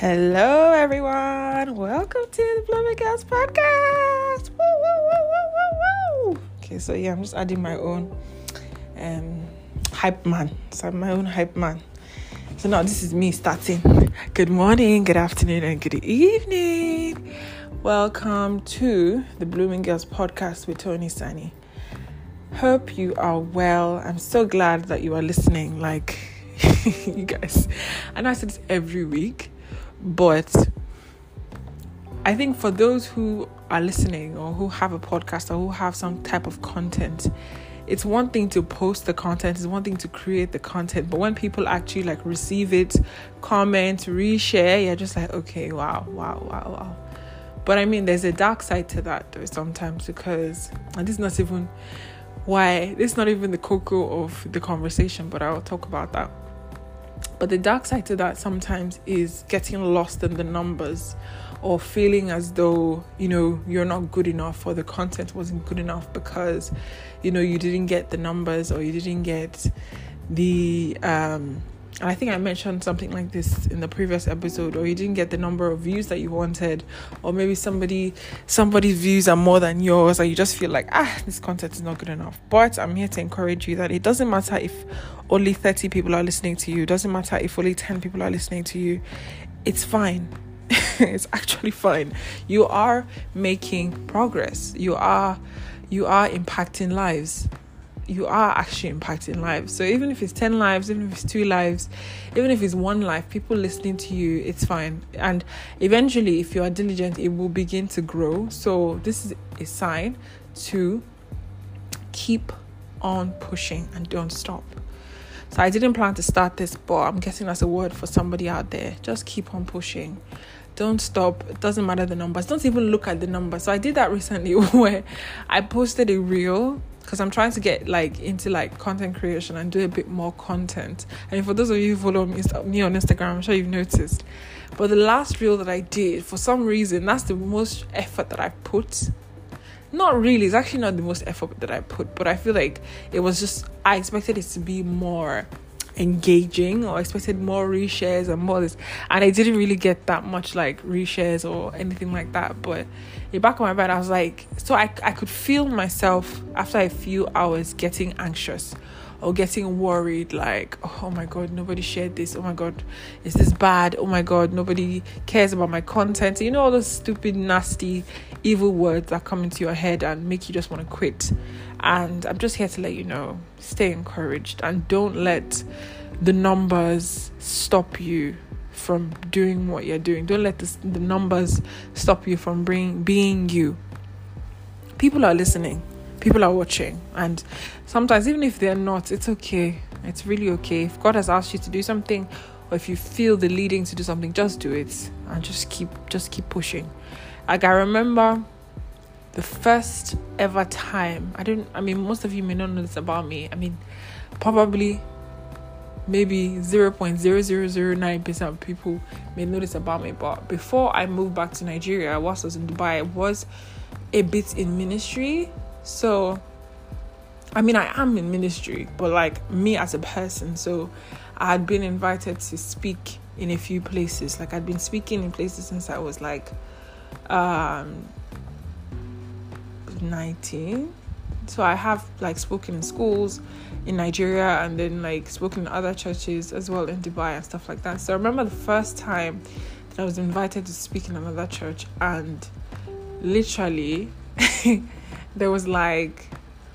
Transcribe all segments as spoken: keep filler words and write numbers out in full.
Hello, everyone. Welcome to the Blooming Girls podcast. Woo, woo, woo, woo, woo, woo. Okay, so yeah, I'm just adding my own um hype man. So I'm my own hype man. So now this is me starting. Good morning, good afternoon, and good evening. Welcome to the Blooming Girls podcast with Tony Sani. Hope you are well. I'm so glad that you are listening. Like you guys, I know I say this every week, but I think for those who are listening or who have a podcast or who have some type of content, it's one thing to post the content, it's one thing to create the content, but when people actually like receive it, comment, reshare, you're just like, okay, wow, wow, wow, wow. But I mean, there's a dark side to that though sometimes, because, and this is not even why, this is not even the cocoa of the conversation, but I'll talk about that. But the dark side to that sometimes is getting lost in the numbers or feeling as though, you know, you're not good enough or the content wasn't good enough because, you know, you didn't get the numbers or you didn't get the, um, and I think I mentioned something like this in the previous episode, or you didn't get the number of views that you wanted, or maybe somebody, somebody's views are more than yours, and you just feel like, ah, this content is not good enough. But I'm here to encourage you that it doesn't matter if only thirty people are listening to you. It doesn't matter if only ten people are listening to you. It's fine. It's actually fine. You are making progress. You are, you are impacting lives. You are actually impacting lives. So even if it's ten lives, even if it's two lives, even if it's one life, people listening to you, it's fine. And eventually, if you are diligent, it will begin to grow. So this is a sign to keep on pushing and don't stop. So I didn't plan to start this, but I'm guessing that's a word for somebody out there. Just keep on pushing. Don't stop. It doesn't matter the numbers. Don't even look at the numbers. So I did that recently where I posted a reel, because I'm trying to get like into like content creation and do a bit more content. And for those of you who follow me, me on Instagram, I'm sure you've noticed. But the last reel that I did, for some reason, that's the most effort that I put. Not really, it's actually not the most effort that I put, but I feel like it was just, I expected it to be more engaging, or expected more reshares and more this, and I didn't really get that much like reshares or anything like that. But in the back of my mind, I was like, so I, I could feel myself after a few hours getting anxious or getting worried, like, oh my god, nobody shared this, oh my god, is this bad, oh my god, nobody cares about my content, you know, all those stupid, nasty, evil words that come into your head and make you just want to quit. And I'm just here to let you know, stay encouraged and don't let the numbers stop you from doing what you're doing. Don't let this, the numbers stop you from bring, being you. People are listening. People are watching. And sometimes, even if they're not, it's okay. It's really okay. If God has asked you to do something, or if you feel the leading to do something, just do it. And just keep, just keep pushing. Like, I remember the first ever time, I don't, I mean, most of you may not know this about me. I mean, probably maybe zero point zero zero zero nine percent of people may know this about me. But before I moved back to Nigeria, whilst I was in Dubai, I was a bit in ministry. So, I mean, I am in ministry, but like me as a person. So, I had been invited to speak in a few places. Like, I'd been speaking in places since I was like um, nineteen. So, I have like spoken in schools in Nigeria and then like spoken in other churches as well in Dubai and stuff like that. So, I remember the first time that I was invited to speak in another church, and literally there was like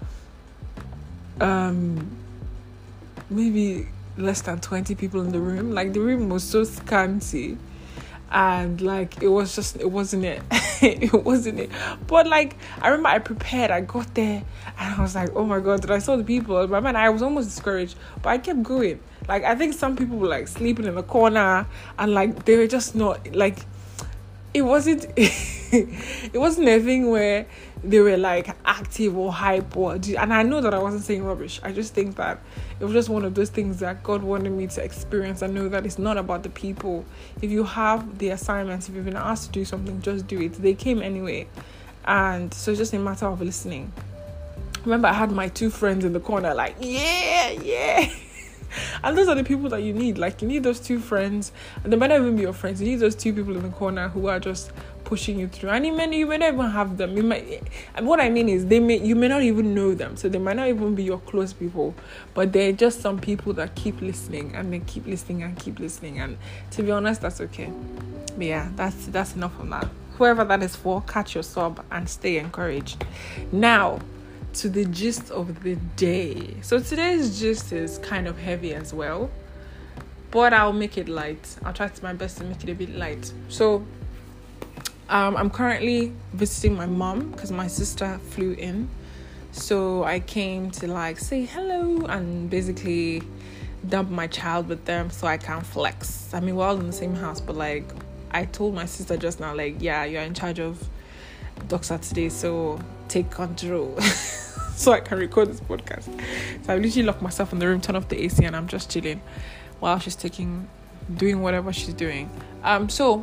um maybe less than twenty people in the room. Like, the room was so scanty, and like it was just it wasn't it it wasn't it but like I remember I prepared, I got there, and I was like, oh my god, did I saw the people in my mind, I was almost discouraged, but I kept going. Like, I think some people were like sleeping in the corner, and like they were just not like, it wasn't it wasn't a thing where they were like active or hype or, and I know that I wasn't saying rubbish. I just think that it was just one of those things that God wanted me to experience and know that it's not about the people. If you have the assignments, if you've been asked to do something, just do it. They came anyway, and so it's just a matter of listening. Remember, I had my two friends in the corner like, yeah, yeah. And those are the people that you need. Like, you need those two friends, and they might not even be your friends. You need those two people in the corner who are just pushing you through. And you may, you may not even have them. You might, and what I mean is, they may you may not even know them, so they might not even be your close people. But they're just some people that keep listening, and they keep listening and keep listening. And to be honest, that's okay. But yeah, that's that's enough of that. Whoever that is for, catch your sob and stay encouraged. Now, to the gist of the day. So today's gist is kind of heavy as well, but I'll make it light. I'll try to my best to make it a bit light. So um, I'm currently visiting my mom because my sister flew in. So I came to like say hello and basically dump my child with them so I can flex. I mean, we're all in the same house, but like I told my sister just now, like, yeah, you're in charge of Doxa today, so take control. So I can record this podcast. So I literally locked myself in the room, turn off the A C, and I'm just chilling while she's taking, doing whatever she's doing. Um, so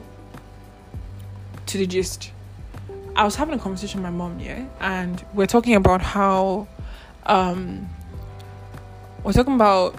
to the gist, I was having a conversation with my mom, yeah, and we're talking about how, um, we're talking about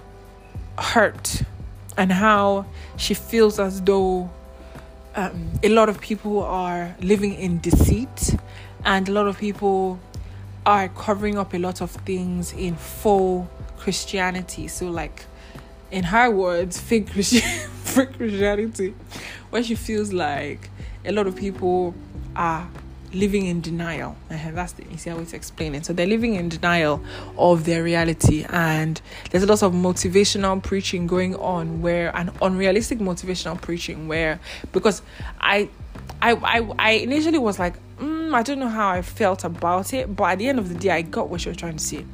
hurt and how she feels as though um, a lot of people are living in deceit, and a lot of people are covering up a lot of things in faux Christianity. So like, in her words, fake, Christi- fake Christianity, where she feels like a lot of people are living in denial. And that's the easier way to explain it. So they're living in denial of their reality, and there's a lot of motivational preaching going on, where an unrealistic motivational preaching where, because I I I, I initially was like, mm, I don't know how I felt about it, but at the end of the day, I got what she was trying to say.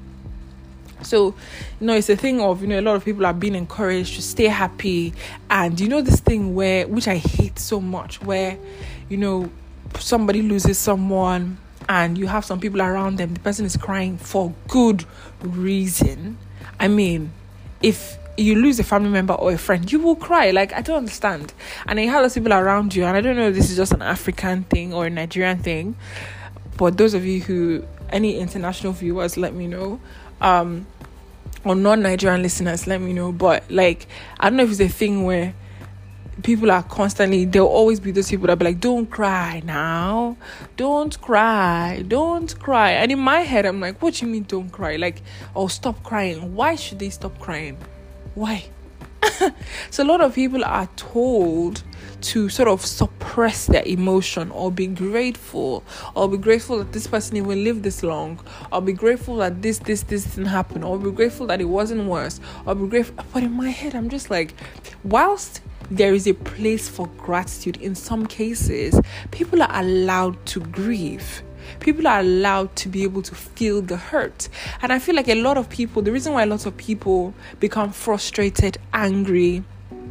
So, you know, it's a thing of, you know, a lot of people are being encouraged to stay happy. And, you know, this thing where, which I hate so much, where, you know, somebody loses someone and you have some people around them, the person is crying for good reason. I mean, if you lose a family member or a friend, you will cry. Like, I don't understand. And you have those people around you, and I don't know if this is just an African thing or a Nigerian thing, but those of you who, any international viewers, let me know. Um, or non-Nigerian listeners, let me know. But like, I don't know if it's a thing where people are constantly, there'll always be those people that be like, don't cry now, don't cry, don't cry. And in my head, I'm like, what do you mean don't cry? Like, oh, stop crying. Why should they stop crying? Why? So a lot of people are told to sort of suppress their emotion, or be grateful, or be grateful that this person even lived this long, or be grateful that this, this, this didn't happen, or be grateful that it wasn't worse, or be grateful. But in my head, I'm just like, whilst there is a place for gratitude, in some cases, people are allowed to grieve. People are allowed to be able to feel the hurt. And I feel like a lot of people, the reason why a lot of people become frustrated, angry,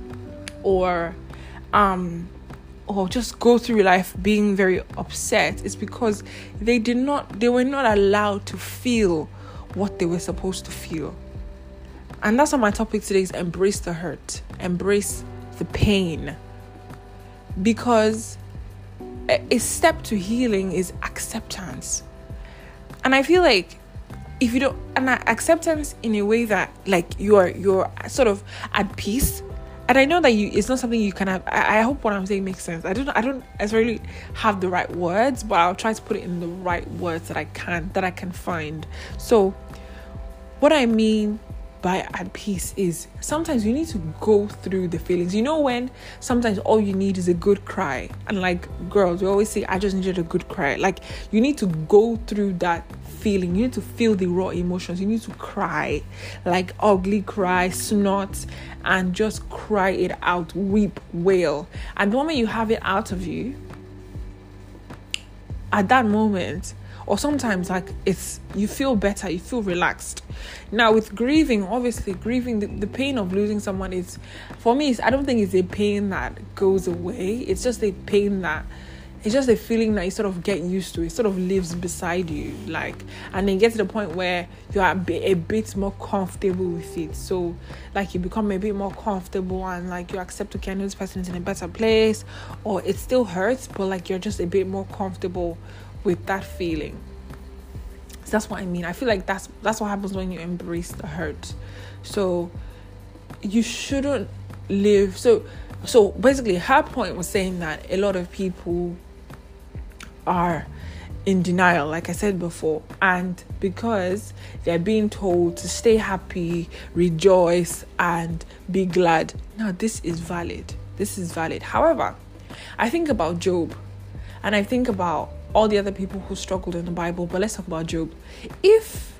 or um or just go through life being very upset, is because they did not they were not allowed to feel what they were supposed to feel. And that's why my topic today is embrace the hurt, embrace the pain, because a step to healing is acceptance. And I feel like if you don't, and acceptance in a way that like you're you're sort of at peace. And I know that you, it's not something you can have. I, I hope what I'm saying makes sense. I don't I don't necessarily have the right words, but I'll try to put it in the right words that I can that I can find. So what I mean by at peace is sometimes you need to go through the feelings. You know, when sometimes all you need is a good cry. And like girls, we always say, I just needed a good cry. Like, you need to go through that feeling. You need to feel the raw emotions. You need to cry, like ugly cry, snot, and just cry it out, weep, wail. And the moment you have it out of you, at that moment, or sometimes like it's, you feel better, you feel relaxed. Now with grieving, obviously grieving, the, the pain of losing someone is, for me, it's, I don't think it's a pain that goes away. It's just a pain that, it's just a feeling that you sort of get used to. It sort of lives beside you, like, and then get to the point where you are a bit, a bit more comfortable with it. So like you become a bit more comfortable, and like you accept, okay, I know this person is in a better place, or it still hurts, but like you're just a bit more comfortable with that feeling. So that's what I mean. I feel like that's that's what happens when you embrace the hurt. So you shouldn't live. So, so basically, her point was saying that a lot of people are in denial, like I said before, and because they're being told to stay happy, rejoice, and be glad. Now, this is valid. This is valid. However, I think about Job, and I think about all the other people who struggled in the Bible, but let's talk about Job. If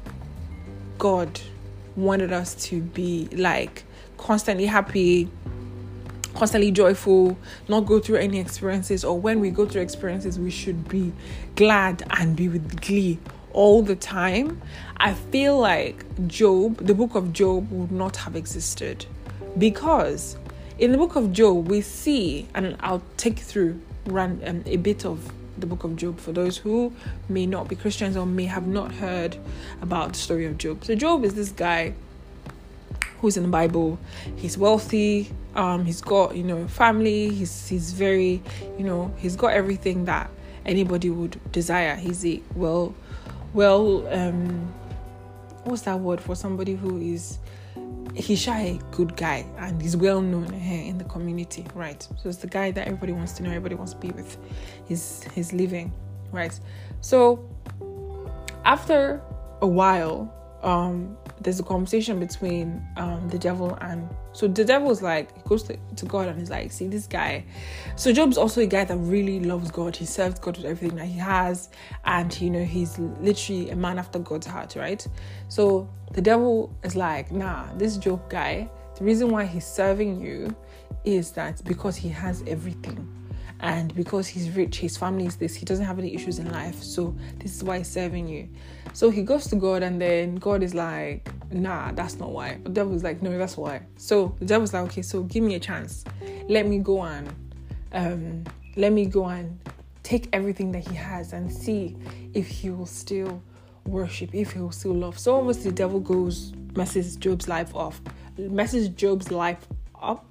God wanted us to be like constantly happy, constantly joyful, not go through any experiences, or when we go through experiences, we should be glad and be with glee all the time, I feel like Job, the book of Job, would not have existed. Because in the book of Job, we see, and I'll take you through run, um, a bit of the book of Job for those who may not be Christians or may have not heard about the story of Job. So Job is this guy who's in the Bible. He's wealthy. Um, he's got, you know, family. He's he's very, you know, he's got everything that anybody would desire. He's a well, well, um, what's that word for somebody who is, he's shy, good guy, and he's well known here in the community, right? So it's the guy that everybody wants to know, everybody wants to be with. He's he's living, right? So after a while, um, there's a conversation between um the devil and so the devil is like, he goes to, to God and he's like, see this guy. So Job's also a guy that really loves God. He serves God with everything that he has, and you know, he's literally a man after God's heart, right? So the devil is like, nah, this Job guy, the reason why he's serving you is that because he has everything. And because he's rich, his family is this, he doesn't have any issues in life. So this is why he's serving you. So he goes to God, and then God is like, nah, that's not why. The devil is like, no, that's why. So the devil's like, okay, so give me a chance. Let me go and um, let me go and take everything that he has and see if he will still worship, if he will still love. So obviously the devil goes, messes Job's life off, messes Job's life up,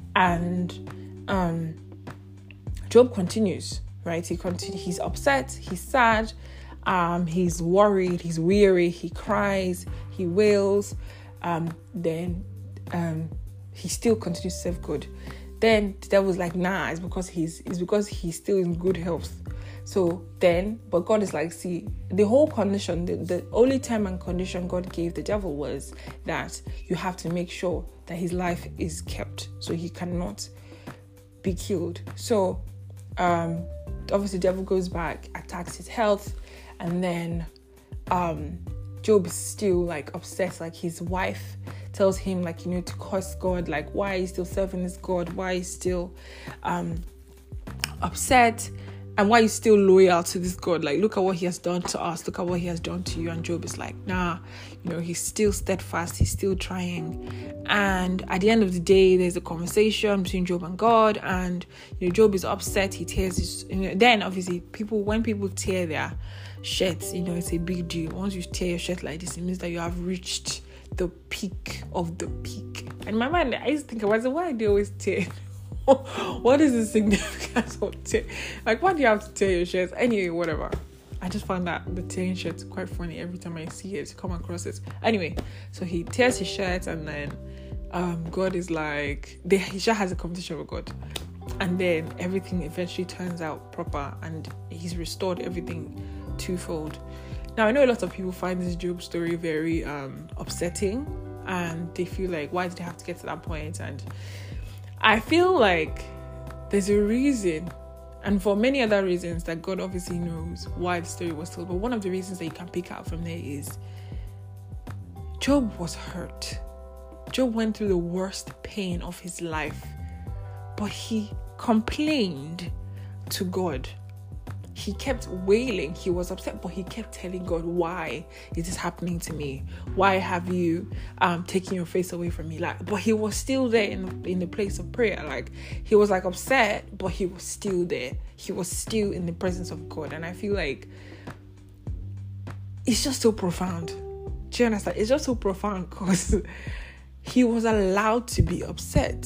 and um Job continues, right? He continues. He's upset. He's sad. Um, he's worried. He's weary. He cries. He wails. Um, then um, he still continues to serve God. Then the devil's like, nah, it's because he's it's because he's still in good health. So then, but God is like, see, the whole condition, the, the only time and condition God gave the devil was that you have to make sure that his life is kept, so he cannot be killed. So Um, obviously, the devil goes back, attacks his health, and then um, Job is still like upset. Like his wife tells him, like, you know, to curse God. Like, why are you still serving this God? Why are you still um, upset? And why are you still loyal to this God? Like, look at what he has done to us. Look at what he has done to you. And Job is like, nah, you know, he's still steadfast. He's still trying. And at the end of the day, there's a conversation between Job and God. And, you know, Job is upset. He tears his, you know, then obviously people, when people tear their shirts, you know, it's a big deal. Once you tear your shirt like this, it means that you have reached the peak of the peak. And in my mind, I used to think about it, why do they always tear? What is the significance of tear? Like, why do you have to tear your shirts? Anyway, whatever. I just found that the tearing shirts quite funny every time I see it, come across it. Anyway, so he tears his shirt, and then um, God is like, they, he just has a competition with God. And then everything eventually turns out proper, and he's restored everything twofold. Now, I know a lot of people find this Job story very um, upsetting, and they feel like, why did they have to get to that point? And I feel like there's a reason, and for many other reasons that God obviously knows why the story was told, but one of the reasons that you can pick out from there is Job was hurt. Job went through the worst pain of his life, but he complained to God. He kept wailing. He was upset, but he kept telling God, why is this happening to me? Why have you um, taken your face away from me? Like, but he was still there in the, in the place of prayer. Like, he was like upset, but he was still there. He was still in the presence of God. And I feel like it's just so profound. Do you understand? It's just so profound because he was allowed to be upset.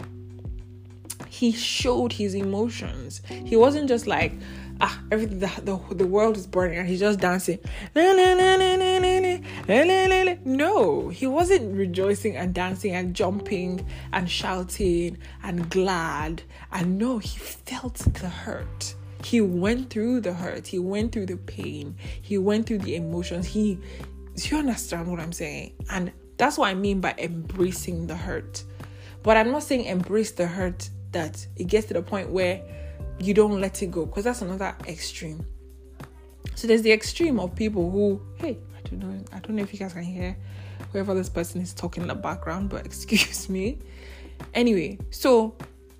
He showed his emotions. He wasn't just like, ah, everything, the, the, the world is burning, and he's just dancing. Na, na, na, na, na, na, No, he wasn't rejoicing and dancing and jumping and shouting and glad. And no, he felt the hurt. He went through the hurt. He went through the pain. He went through the emotions. He, do you understand what I'm saying? And that's what I mean by embracing the hurt. But I'm not saying embrace the hurt that it gets to the point where you don't let it go, because that's another extreme. So there's the extreme of people who, hey, I don't know, I don't know if you guys can hear whoever this person is talking in the background, but excuse me. Anyway, so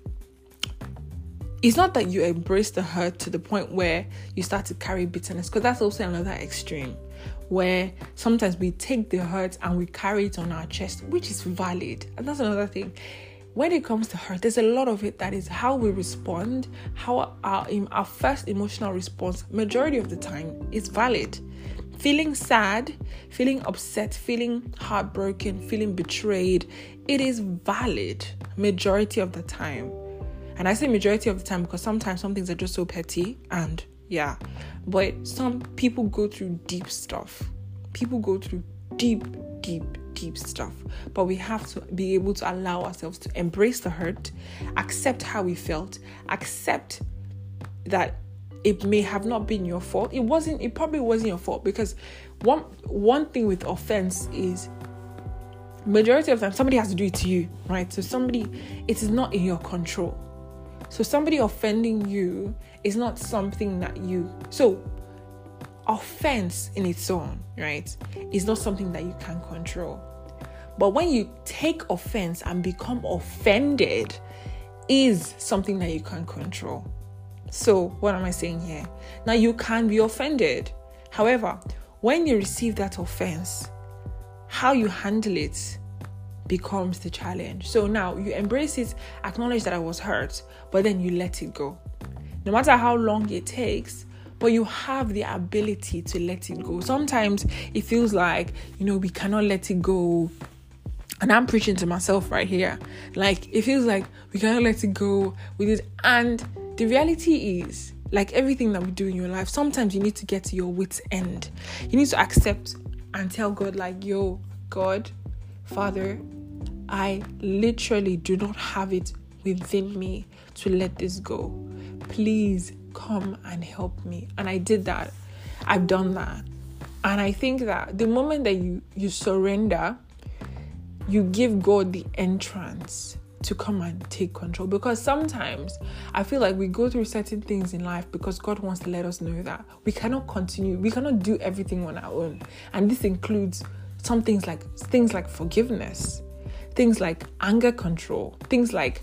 it's not that you embrace the hurt to the point where you start to carry bitterness, because that's also another extreme, where sometimes we take the hurt and we carry it on our chest, which is valid. And that's another thing. When it comes to hurt, there's a lot of it that is how we respond, how our, our first emotional response, majority of the time, is valid. Feeling sad, feeling upset, feeling heartbroken, feeling betrayed, it is valid majority of the time. And I say majority of the time because sometimes some things are just so petty and yeah. But some people go through deep stuff. People go through deep, deep, deep stuff. But we have to be able to allow ourselves to embrace the hurt, accept how we felt, accept that it may have not been your fault. It wasn't, it probably wasn't your fault, because one one thing with offense is majority of the time somebody has to do it to you, right? So somebody, it is not in your control. So somebody offending you is not something that you, so offense in its own, right, is not something that you can control. But when you take offense and become offended is something that you can control. So what am I saying here? Now you can be offended. However, when you receive that offense, how you handle it becomes the challenge. So now you embrace it, acknowledge that I was hurt, but then you let it go. No matter how long it takes, but you have the ability to let it go. Sometimes it feels like, you know, we cannot let it go. And I'm preaching to myself right here. Like, it feels like we cannot let it go with it. And the reality is, like everything that we do in your life, sometimes you need to get to your wit's end. You need to accept and tell God, like, yo, God, Father, I literally do not have it within me to let this go. Please come and help me. And I did that. I've done that. And I think that the moment that you, you surrender, you give God the entrance to come and take control. Because sometimes I feel like we go through certain things in life because God wants to let us know that we cannot continue. We cannot do everything on our own. And this includes some things like things like forgiveness, things like anger control, things like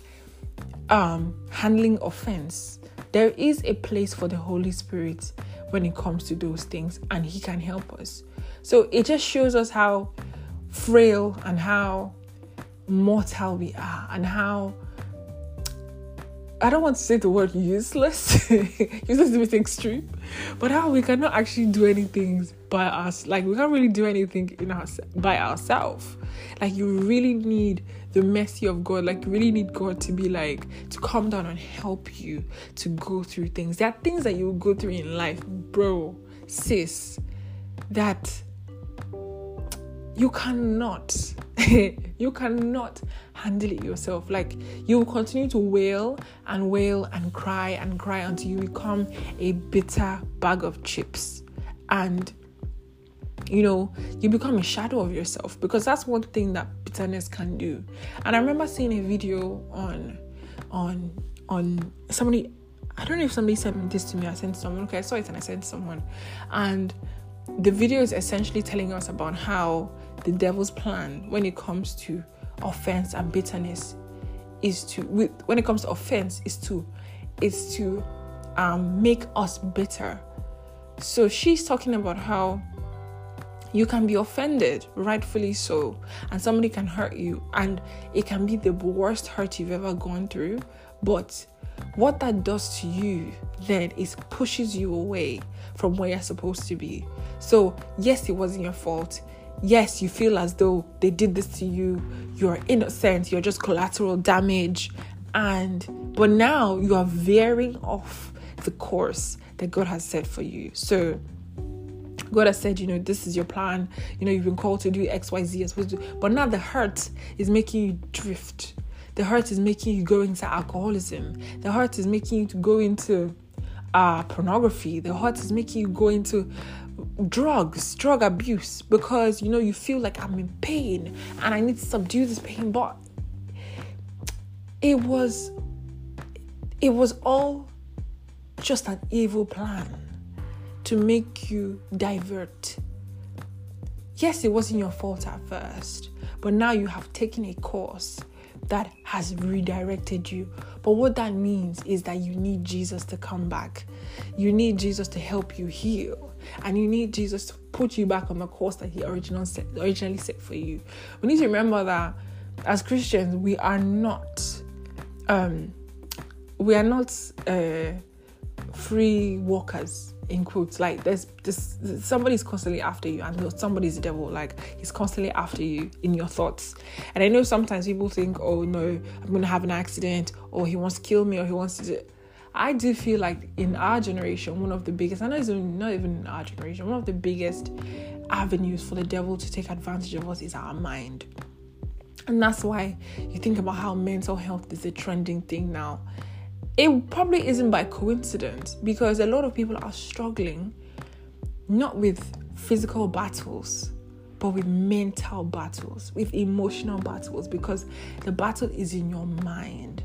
um, handling offense. There is a place for the Holy Spirit when it comes to those things, and He can help us. So it just shows us how frail and how mortal we are, and how, I don't want to say the word useless, useless is extreme, but how we cannot actually do anything by us. Like, we can't really do anything in our, by ourselves. Like, you really need the mercy of God. Like, you really need God to be like, to come down and help you to go through things. There are things that you will go through in life, bro, sis, that you cannot, you cannot handle it yourself. Like, you will continue to wail and wail and cry and cry until you become a bitter bag of chips. And, you know, you become a shadow of yourself, because that's one thing that bitterness can do. And I remember seeing a video on, on, on somebody, I don't know if somebody sent this to me, I sent someone, okay, I saw it and I sent someone. And the video is essentially telling us about how the devil's plan when it comes to offense and bitterness is to, with, when it comes to offense, is to, is to um, make us bitter. So she's talking about how you can be offended, rightfully so, and somebody can hurt you, and it can be the worst hurt you've ever gone through. But what that does to you then is pushes you away from where you're supposed to be. So yes, it wasn't your fault. Yes, you feel as though they did this to you. You're innocent. You're just collateral damage. And but now you are veering off the course that God has set for you. So God has said, you know, this is your plan. You know, you've been called to do X, Y, Z. You're supposed to. But now the hurt is making you drift. The hurt is making you go into alcoholism. The hurt is making you to go into uh, pornography. The hurt is making you go into drugs, drug abuse, because, you know, you feel like I'm in pain and I need to subdue this pain. But it was, it was all just an evil plan to make you divert. Yes, it wasn't your fault at first, but now you have taken a course that has redirected you. But what that means is that you need Jesus to come back. You need Jesus to help you heal. And you need Jesus to put you back on the course that he originally set, originally set for you. We need to remember that as Christians, we are not, um, we are not uh, free walkers, in quotes. Like there's this, somebody's constantly after you, and somebody's the devil. Like he's constantly after you in your thoughts. And I know sometimes people think, oh no, I'm going to have an accident, or he wants to kill me, or he wants to do. I do feel like in our generation, one of the biggest, I know it's not even in our generation, one of the biggest avenues for the devil to take advantage of us is our mind. And that's why you think about how mental health is a trending thing now. It probably isn't by coincidence, because a lot of people are struggling not with physical battles, but with mental battles, with emotional battles, because the battle is in your mind.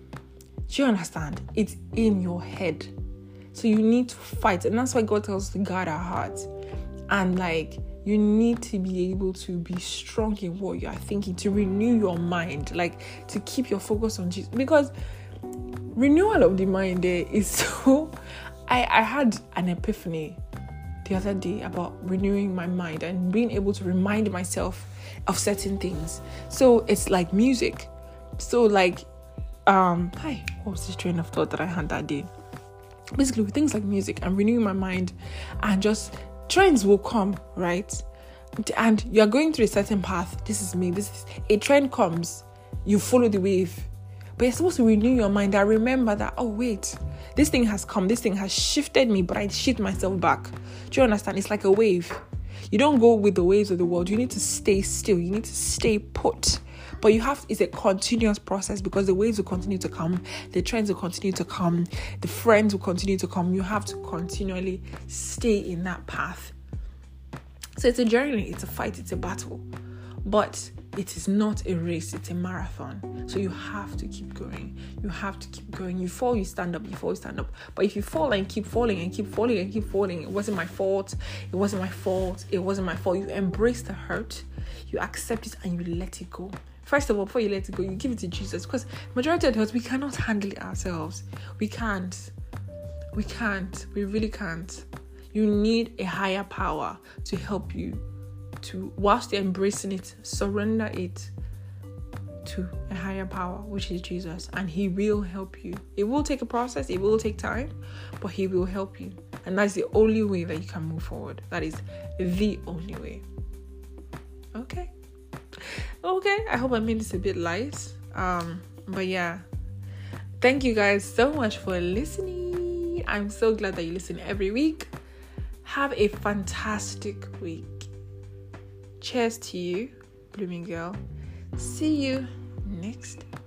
Do you understand? It's in your head. So you need to fight. And that's why God tells us to guard our hearts. And like, you need to be able to be strong in what you are thinking, to renew your mind, like to keep your focus on Jesus. Because renewal of the mind there is so... I, I had an epiphany the other day about renewing my mind and being able to remind myself of certain things. So it's like music. So like, um, hi, what was this train of thought that I had that day? Basically, with things like music and renewing my mind, and just trends will come, right? And you're going through a certain path. This is me. This is a trend comes. You follow the wave. But you're supposed to renew your mind. I remember that, oh, wait, this thing has come. This thing has shifted me, but I shift myself back. Do you understand? It's like a wave. You don't go with the waves of the world. You need to stay still. You need to stay put. But you have, it's a continuous process, because the waves will continue to come. The trends will continue to come. The friends will continue to come. You have to continually stay in that path. So it's a journey. It's a fight. It's a battle. But it is not a race, it's a marathon. So you have to keep going. You have to keep going. You fall, you stand up, you fall, you stand up. But if you fall and keep falling and keep falling and keep falling, it wasn't my fault, it wasn't my fault, it wasn't my fault. You embrace the hurt, you accept it, and you let it go. First of all, before you let it go, you give it to Jesus. Because majority of the hurt, we cannot handle it ourselves. We can't. We can't. We really can't. You need a higher power to help you to, whilst you're embracing it, surrender it to a higher power, which is Jesus, and he will help you. It will take a process, it will take time, but he will help you. And that's the only way that you can move forward. That is the only way. Okay. Okay, I hope I made this a bit light. Um, but yeah. Thank you guys so much for listening. I'm so glad that you listen every week. Have a fantastic week. Cheers to you, Blooming Girl. See you next